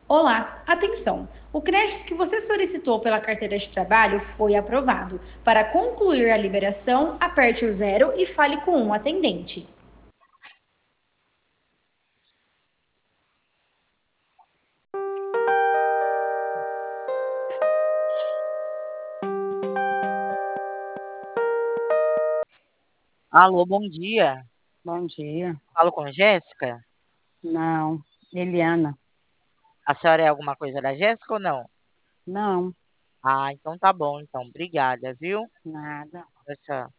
Olá, atenção! O crédito que você solicitou pela carteira de trabalho foi aprovado. Para concluir a liberação, aperte o zero e fale com um atendente. Alô, bom dia. Bom dia. Falo com a Jéssica? Não, Eliana. A senhora é alguma coisa da Jéssica ou não? Não, Ah, então tá bom, então. Obrigada, viu? nada. Tchau, tchau.